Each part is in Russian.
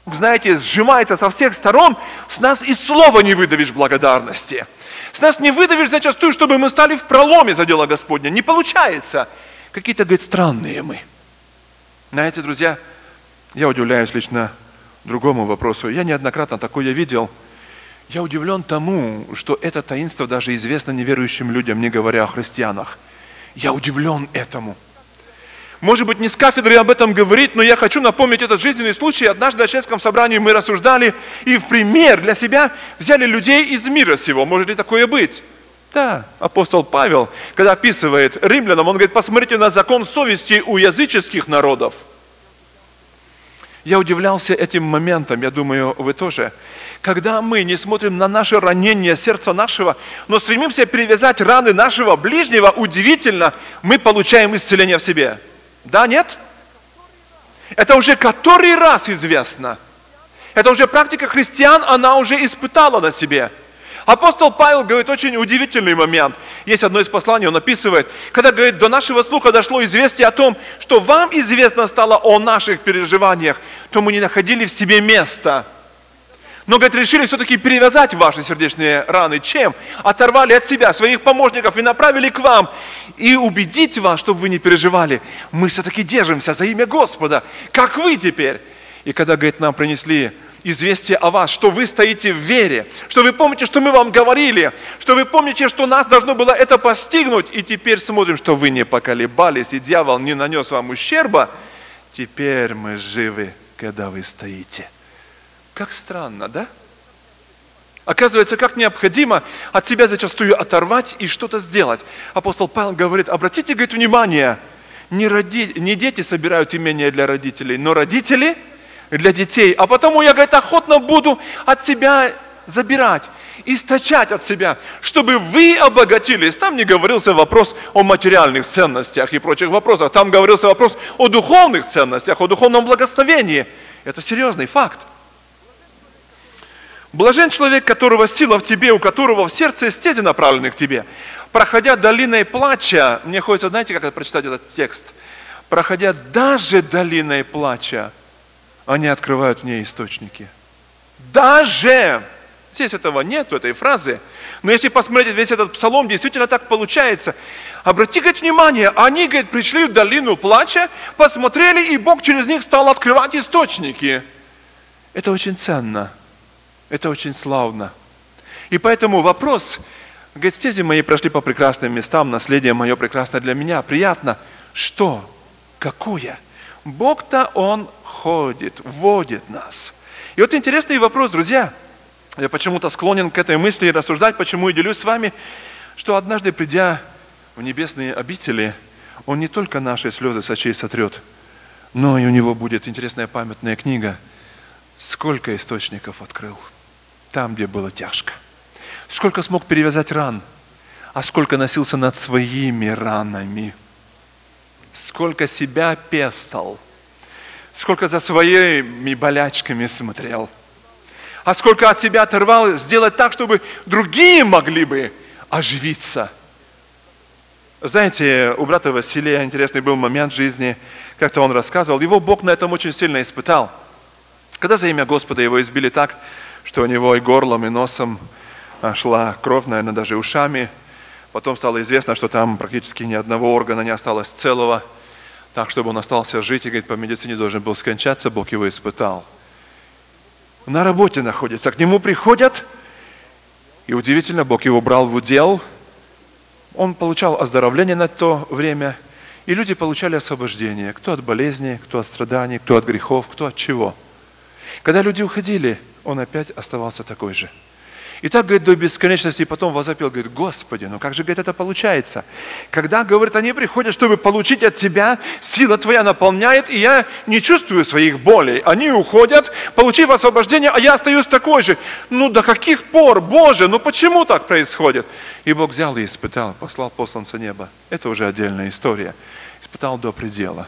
знаете, сжимается со всех сторон, с нас и слова не выдавишь благодарности. С нас не выдавишь зачастую, чтобы мы стали в проломе за дело Господне. Не получается. Какие-то, говорит, странные мы. Знаете, друзья, я удивляюсь лично другому вопросу. Я неоднократно такое видел. Я удивлен тому, что это таинство даже известно неверующим людям, не говоря о христианах. Я удивлен этому. Может быть, не с кафедры об этом говорить, но я хочу напомнить этот жизненный случай. Однажды на членском собрании мы рассуждали и в пример для себя взяли людей из мира сего. Может ли такое быть? Да, апостол Павел, когда описывает римлянам, он говорит, посмотрите на закон совести у языческих народов. Я удивлялся этим моментом, я думаю, вы тоже. Когда мы не смотрим на наше ранение сердца нашего, но стремимся перевязать раны нашего ближнего, удивительно, мы получаем исцеление в себе. Да, нет? Это уже который раз известно. Это уже практика христиан, она уже испытала на себе. Апостол Павел говорит очень удивительный момент. Есть одно из посланий, он описывает, когда говорит, до нашего слуха дошло известие о том, что вам известно стало о наших переживаниях, то мы не находили в себе места. Но, говорит, решили все-таки перевязать ваши сердечные раны. Чем? Оторвали от себя своих помощников и направили к вам. И убедить вас, чтобы вы не переживали. Мы все-таки держимся за имя Господа. Как вы теперь? И когда, говорит, нам принесли известие о вас, что вы стоите в вере, что вы помните, что мы вам говорили, что вы помните, что нас должно было это постигнуть, и теперь смотрим, что вы не поколебались, и дьявол не нанес вам ущерба, теперь мы живы, когда вы стоите. Как странно, да? Оказывается, как необходимо от себя зачастую оторвать и что-то сделать. Апостол Павел говорит, обратите, говорит, внимание, не дети собирают имения для родителей, но родители для детей. А потому я, говорит, охотно буду от себя забирать, источать от себя, чтобы вы обогатились. Там не говорился вопрос о материальных ценностях и прочих вопросах. Там говорился вопрос о духовных ценностях, о духовном благословении. Это серьезный факт. Блажен человек, которого сила в тебе, у которого в сердце стези направлены к тебе. Проходя долиной плача, мне хочется, знаете, как это прочитать этот текст? Проходя даже долиной плача, они открывают в ней источники. Даже! Здесь этого нет, этой фразы. Но если посмотреть весь этот псалом, действительно так получается. Обрати, говорит, внимание, они, говорит, пришли в долину плача, посмотрели, и Бог через них стал открывать источники. Это очень ценно. Это очень славно. И поэтому вопрос, говорит, стези мои прошли по прекрасным местам, наследие мое прекрасно для меня, приятно. Что? Какое? Бог-то, Он ходит, вводит нас. И вот интересный вопрос, друзья. Я почему-то склонен к этой мысли и рассуждать, почему и делюсь с вами, что однажды, придя в небесные обители, Он не только наши слезы с очей сотрет, но и у Него будет интересная памятная книга. Сколько источников открыл, там, где было тяжко. Сколько смог перевязать ран, а сколько носился над своими ранами. Сколько себя пестал, сколько за своими болячками смотрел, а сколько от себя оторвал сделать так, чтобы другие могли бы оживиться. Знаете, у брата Василия интересный был момент в жизни, как-то он рассказывал, его Бог на этом очень сильно испытал. Когда за имя Господа его избили так, что у него и горлом, и носом шла кровь, наверное, даже ушами. Потом стало известно, что там практически ни одного органа не осталось целого. Так, чтобы он остался жить, и, говорит, по медицине должен был скончаться, Бог его испытал. На работе находится, к нему приходят, и удивительно, Бог его брал в удел. Он получал оздоровление на то время, и люди получали освобождение. Кто от болезни, кто от страданий, кто от грехов, кто от чего. Когда люди уходили, он опять оставался такой же. И так, говорит, до бесконечности, и потом возопил, говорит, Господи, ну как же, говорит, это получается? Когда, говорит, они приходят, чтобы получить от Тебя, сила Твоя наполняет, и я не чувствую своих болей. Они уходят, получив освобождение, а я остаюсь такой же. Ну до каких пор, Боже, ну почему так происходит? И Бог взял и испытал, послал посланца неба. Это уже отдельная история. Испытал до предела,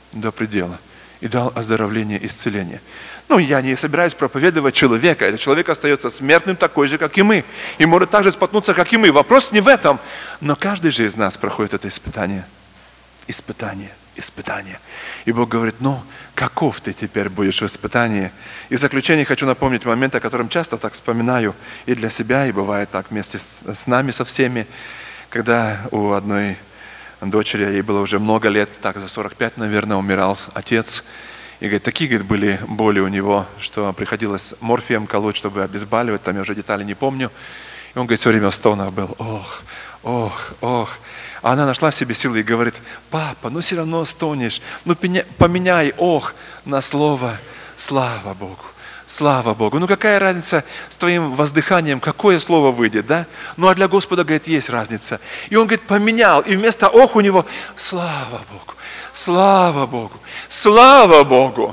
и дал оздоровление, исцеление. Ну, я не собираюсь проповедовать человека. Этот человек остается смертным такой же, как и мы. И может так же споткнуться, как и мы. Вопрос не в этом. Но каждый же из нас проходит это испытание. испытание. И Бог говорит, ну, каков ты теперь будешь в испытании? И в заключение хочу напомнить момент, о котором часто так вспоминаю и для себя, и бывает так вместе с нами, со всеми, когда у одной дочери, ей было уже много лет, так за 45, наверное, умирал отец. И, говорит, такие, говорит, были боли у него, что приходилось морфием колоть, чтобы обезболивать, там я уже детали не помню. И он, говорит, все время в стонах был, ох, ох, ох. А она нашла в себе силы и говорит, папа, ну все равно стонешь, ну поменяй ох на слово слава Богу. Слава Богу. Ну какая разница с твоим воздыханием, какое слово выйдет, да? Ну а для Господа, говорит, есть разница. И он, говорит, поменял, и вместо ох у него слава Богу, слава Богу, слава Богу.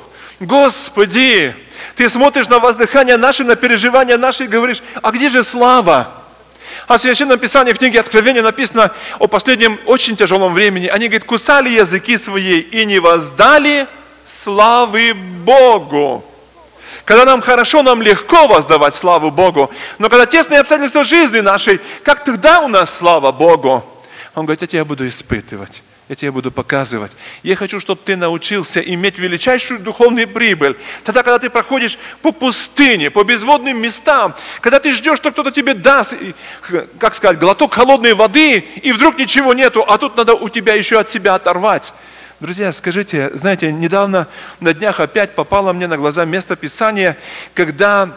Господи, ты смотришь на воздыхание наше, на переживания наши и говоришь, а где же слава? А в Священном Писании, в книге Откровения написано о последнем очень тяжелом времени. Они, говорит, кусали языки свои и не воздали славы Богу. Когда нам хорошо, нам легко воздавать славу Богу. Но когда тесные обстоятельства жизни нашей, как тогда у нас слава Богу? Он говорит, я тебя буду испытывать. Я тебе буду показывать. Я хочу, чтобы ты научился иметь величайшую духовную прибыль. Тогда, когда ты проходишь по пустыне, по безводным местам, когда ты ждешь, что кто-то тебе даст, как сказать, глоток холодной воды, и вдруг ничего нету, а тут надо у тебя еще от себя оторвать. Друзья, скажите, знаете, недавно на днях опять попало мне на глаза место Писания, когда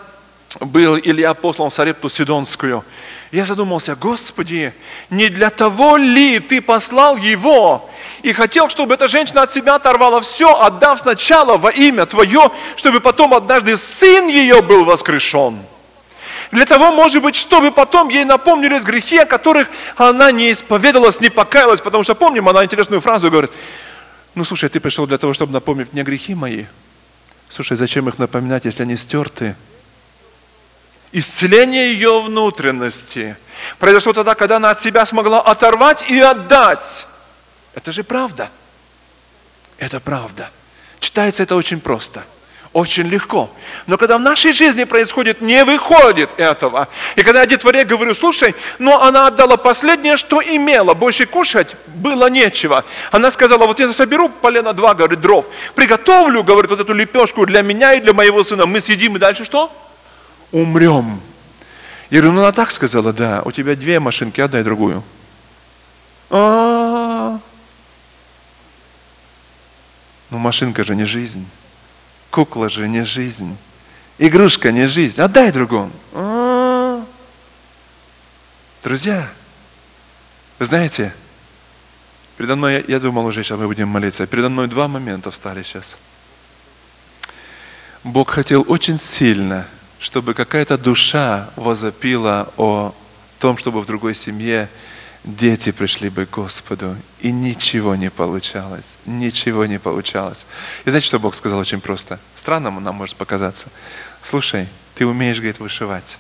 был Илья послан в Сарепту Сидонскую. Я задумался, Господи, не для того ли Ты послал его и хотел, чтобы эта женщина от себя оторвала все, отдав сначала во имя Твое, чтобы потом однажды сын ее был воскрешен? Для того, может быть, чтобы потом ей напомнились грехи, о которых она не исповедалась, не покаялась, потому что, помним, она интересную фразу говорит, ну, слушай, ты пришел для того, чтобы напомнить мне грехи мои. Слушай, зачем их напоминать, если они стерты? Исцеление ее внутренности произошло тогда, когда она от себя смогла оторвать и отдать. Это же правда. Это правда. Читается это очень просто, очень легко. Но когда в нашей жизни происходит, не выходит этого. И когда я детворе говорю, слушай, но она отдала последнее, что имела, больше кушать было нечего. Она сказала, вот я соберу полено 2, говорит, дров, приготовлю, говорит, вот эту лепешку для меня и для моего сына, мы съедим и дальше что? Умрем. Я говорю, ну она так сказала, да, у тебя 2 машинки, отдай другую. Ну машинка же не жизнь, кукла же не жизнь, игрушка не жизнь, отдай другому. Друзья, вы знаете, передо мной, я думал уже, сейчас мы будем молиться, передо мной 2 момента встали сейчас. Бог хотел очень сильно, чтобы какая-то душа возопила о том, чтобы в другой семье дети пришли бы к Господу. И ничего не получалось. Ничего не получалось. И знаете, что Бог сказал очень просто? Странному нам может показаться. Слушай, ты умеешь, говорит, вышивать.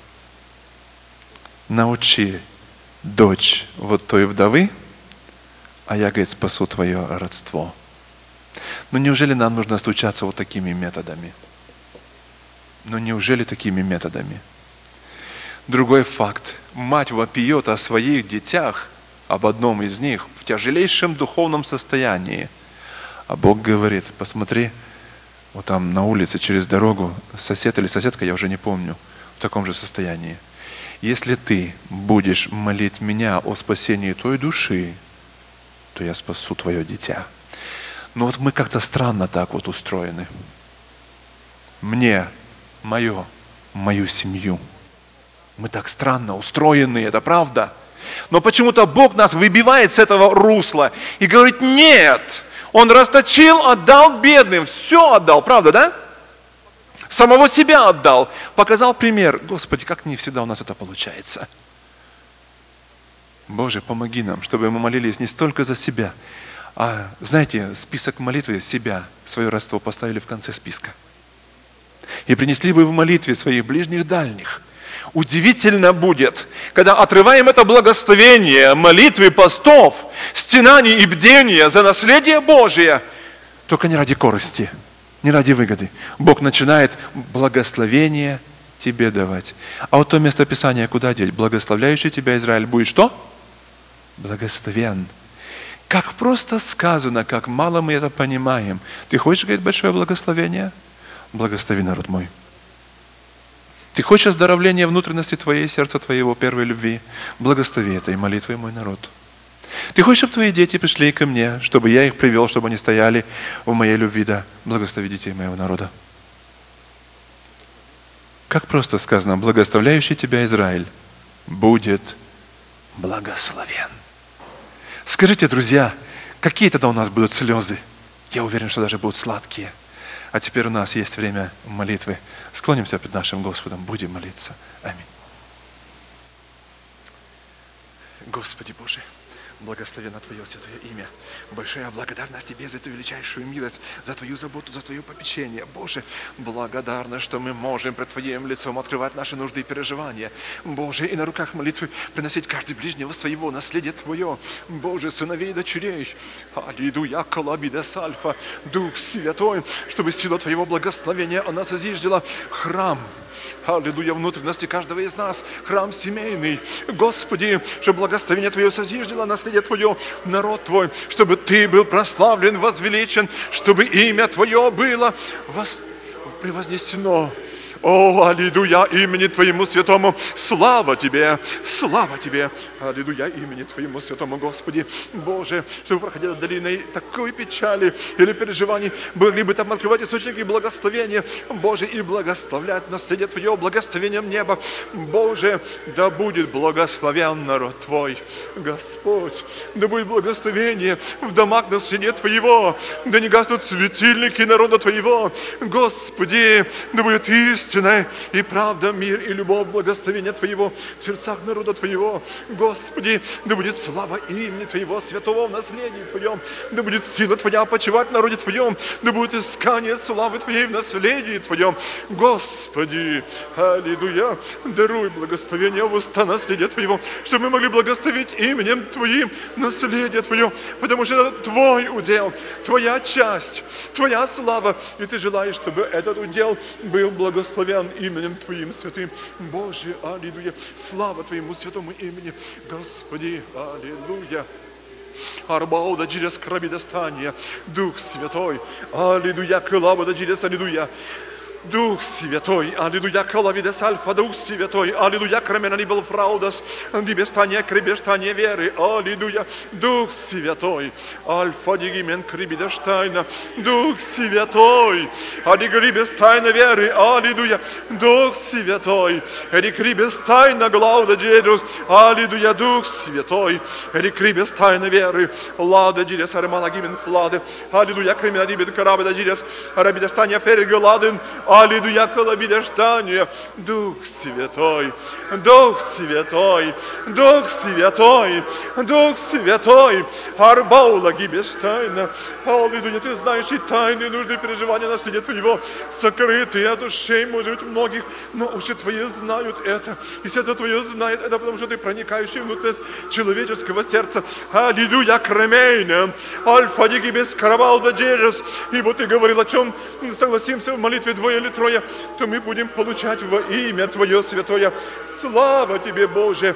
Научи дочь вот той вдовы, а я, говорит, спасу твое родство. Но неужели нам нужно стучаться вот такими методами? Но неужели такими методами? Другой факт. Мать вопиет о своих детях, об одном из них, в тяжелейшем духовном состоянии. А Бог говорит, посмотри, вот там на улице через дорогу сосед или соседка, я уже не помню, в таком же состоянии. Если ты будешь молить меня о спасении твоей души, то я спасу твое дитя. Но вот мы как-то странно так вот устроены. Мне, мою семью. Мы так странно устроены, это правда. Но почему-то Бог нас выбивает с этого русла и говорит, нет, Он расточил, отдал бедным, все отдал, правда, да? Самого себя отдал, показал пример. Господи, как не всегда у нас это получается. Боже, помоги нам, чтобы мы молились не столько за себя, а, знаете, список молитвы себя, свое родство поставили в конце списка. И принесли бы в молитве своих ближних дальних. Удивительно будет, когда отрываем это благословение молитвы, постов, стенаний и бдения за наследие Божие, только не ради корысти, не ради выгоды. Бог начинает благословение тебе давать. А вот то место Писания куда деть? Благословляющий тебя Израиль будет что? Благословен. Как просто сказано, как мало мы это понимаем. Ты хочешь, говорит, большое благословение? Благослови народ мой. Ты хочешь оздоровления внутренности твоей, сердца твоего, первой любви? Благослови этой молитвой мой народ. Ты хочешь, чтобы твои дети пришли ко мне, чтобы я их привел, чтобы они стояли в моей любви? Да, благослови детей моего народа. Как просто сказано, благословляющий тебя Израиль будет благословен. Скажите, друзья, какие тогда у нас будут слезы? Я уверен, что даже будут сладкие. А теперь у нас есть время молитвы. Склонимся перед нашим Господом, будем молиться. Аминь. Господи Боже, благословенно Твое святое имя. Большая благодарность Тебе за эту величайшую милость, за Твою заботу, за Твое попечение. Боже, благодарна, что мы можем пред Твоим лицом открывать наши нужды и переживания. Боже, и на руках молитвы приносить каждый ближнего своего, наследие Твое. Боже, сыновей и дочерей. Аллилуйя, колабида сальфа, Дух Святой, чтобы сила Твоего благословения она созиждила храм. Аллилуйя, внутренности каждого из нас, храм семейный. Господи, чтобы благословение Твое созиждило наследие Твое, народ Твой, чтобы Ты был прославлен, возвеличен, чтобы имя Твое было превознесено. О, аллилуйя, имени Твоему святому, слава Тебе, аллилуйя, имени Твоему святому, Господи, Боже, чтобы проходя долиной такой печали или переживаний, могли бы там открывать источники благословения, Боже, и благословлять наследие Твое благословением неба, Боже, да будет благословен народ Твой, Господь, да будет благословение в домах наследия Твоего, да не гаснут светильники народа Твоего, Господи, да будет истина и правда, мир и любовь, благословение Твоего в сердцах народа Твоего. Господи, да будет слава имени Твоего, святого в наследии Твоем, да будет сила Твоя почивать в народе Твоем, да будет искание славы Твоей в наследии Твоем. Господи, аллилуйя, даруй благословение в уста наследия Твоего, чтобы мы могли благословить именем Твоим наследие Твое, потому что это Твой удел, Твоя часть, Твоя слава, и Ты желаешь, чтобы этот удел был благословен именем Твоим святым. Боже, аллилуйя, слава Твоему святому имени, Господи, аллилуйя. Арбауда через крабидостания, Дух Святой, аллилуйя, клавода через аллилуйя. Дух Святой, аллилуйя, коловидес альфа, Дух Святой, аллилуйя, крамена нибел фраудас, дибестание, кребештание веры, аллилуйя, Дух Святой, альфа, дигимен, крибидештайна, Дух Святой, адигрибестайна веры, аллилуйя, Дух Святой, эрикрибестайна глауда дедус, аллилуйя, Дух Святой, эрикрибестайна веры, лада дидес, армалагимен флады, аллилуйя, кремена дибет карабеда дидес, арабидестания ферри гладен, аллилуйя, колобидештания, Дух Святой, Дух Святой, Дух Святой, Дух Святой, арбаула гибештайна, аллилуйя, Ты знаешь и тайные нужды переживания наследия Твоего, сокрытые от ушей, может быть, многих, но уши Твои знают это, и сердце Твое знает это, потому что Ты проникающий внутренность человеческого сердца, аллилуйя, кремейна, альфа дигибес карабалда джерес, ибо Ты говорил, о чем согласимся в молитве двое или трое, то мы будем получать во имя Твое святое. Слава Тебе, Боже!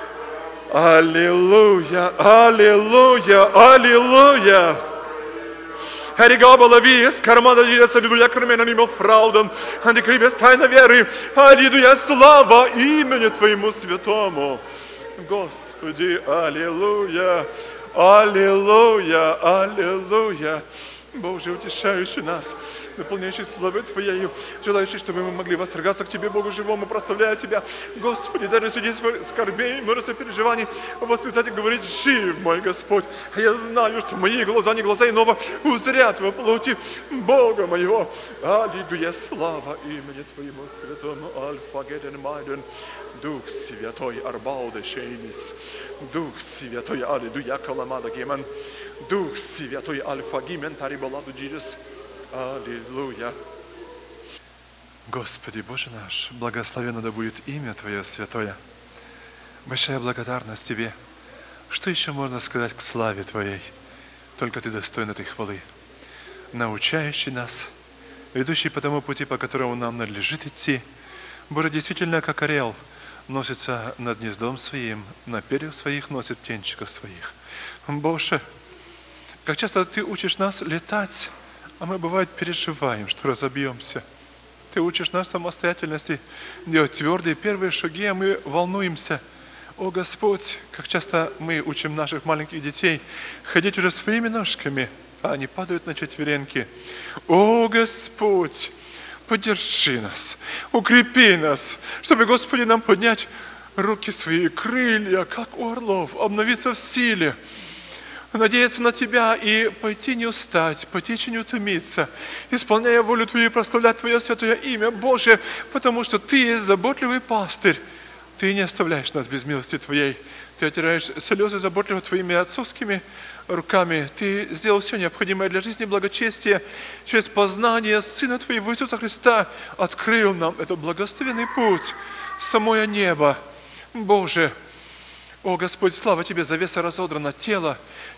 Аллилуйя! Аллилуйя! Аллилуйя! Харигабала виес, кармада дирес, аллилуйя, кармена нимел фрауден, антикрибес тайна веры, аллилуйя, слава имени Твоему святому. Господи, аллилуйя! Аллилуйя! Аллилуйя! Боже, утешающий нас, наполняющий славой Твоей, желающий, чтобы мы могли восторгаться к Тебе, Богу живому, прославляя Тебя. Господи, даже среди своих скорбей, множество переживаний, восклицать и говорить: жив мой Господь. А я знаю, что мои глаза, не глаза иного, узрят во плоти Бога моего. Аллилуйя, слава имени Твоему святому, Альфа, Геден, Майден. Дух Святой, Арбауде, Шейнис. Дух Святой, аллилуйя, Каламада, Гемен. Дух Святой, Альфа, Гимен, Тарибаладу, Джирис. Аллилуйя. Господи, Боже наш, благословенно да будет имя Твое святое. Большая благодарность Тебе. Что еще можно сказать к славе Твоей? Только Ты достоин этой хвалы. Научающий нас, ведущий по тому пути, по которому нам надлежит идти. Боже, действительно, как орел, носится над гнездом своим, на перьях своих носит птенчиков своих. Боже, Как часто Ты учишь нас летать, а мы, бывает, переживаем, что разобьемся. Ты учишь нас самостоятельности, делать твердые первые шаги, а мы волнуемся. О Господь, как часто мы учим наших маленьких детей ходить уже своими ножками, а они падают на четвереньки. О Господь, поддержи нас, укрепи нас, чтобы, Господи, нам поднять руки свои, крылья, как у орлов, обновиться в силе, надеяться на Тебя и пойти не устать, потечь и не утомиться, исполняя волю Твою и прославлять Твое святое имя, Боже, потому что Ты есть заботливый пастырь. Ты не оставляешь нас без милости Твоей. Ты отираешь слезы заботливо Твоими отцовскими руками. Ты сделал все необходимое для жизни и благочестия. Через познание Сына Твоего Иисуса Христа открыл нам этот благословенный путь, самое небо. Боже, о Господь, слава Тебе, завеса разодрана, тело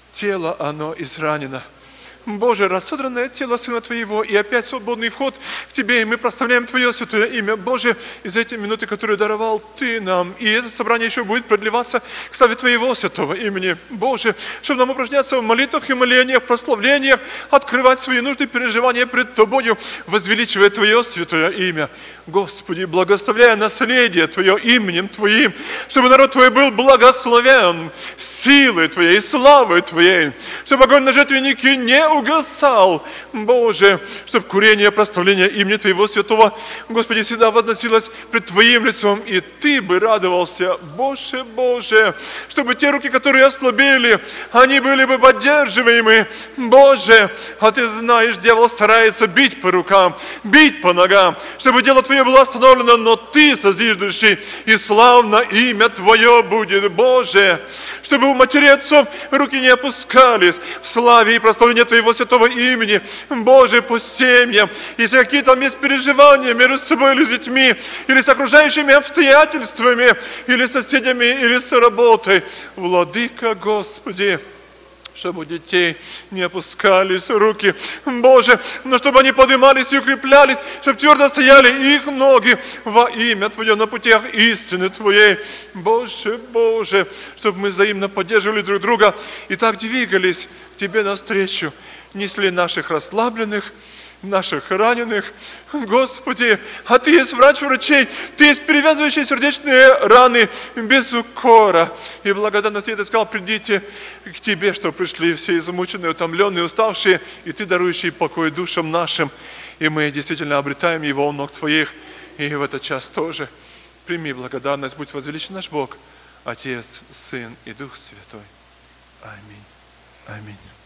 оно изранено. Боже, разодранное тело Сына Твоего, и опять свободный вход к Тебе, и мы прославляем Твое святое имя. Боже, из этой минуты, которую даровал Ты нам, и это собрание еще будет продлеваться к славе Твоего святого имени. Боже, чтобы нам упражняться в молитвах и молениях, прославлениях, открывать свои нужды, переживания пред Тобою, возвеличивая Твое святое имя. Господи, благословляя наследие Твое именем Твоим, чтобы народ Твой был благословен силой Твоей, славой Твоей, чтобы огонь на жертвеннике не угасал, Боже, чтобы курение, прославление имени Твоего святого, Господи, всегда возносилось пред Твоим лицом, и Ты бы радовался, Боже, Боже, чтобы те руки, которые ослабели, они были бы поддерживаемы, Боже, а Ты знаешь, дьявол старается бить по рукам, бить по ногам, чтобы дело Твое было остановлено, но Ты созиждущий, и славно имя Твое будет, Боже, чтобы у матерей отцов руки не опускались в славе и прославлении Твоего святого имени, Боже, по семьям, если какие там есть переживания между собой или с детьми, или с окружающими обстоятельствами, или с соседями, или с работой, Владыка Господи, чтобы у детей не опускались руки, Боже, но чтобы они поднимались и укреплялись, чтобы твердо стояли их ноги во имя Твое на путях истины Твоей. Боже, Боже, чтобы мы взаимно поддерживали друг друга и так двигались к Тебе навстречу, несли наших расслабленных, наших раненых. Господи, а Ты есть врач врачей, Ты есть перевязывающий сердечные раны без укора. И благодарность Ты сказал, придите к Тебе, что пришли все измученные, утомленные, уставшие, и Ты дарующий покой душам нашим. И мы действительно обретаем его у ног Твоих. И в этот час тоже прими благодарность, будь возвеличен наш Бог, Отец, Сын и Дух Святой. Аминь. Аминь.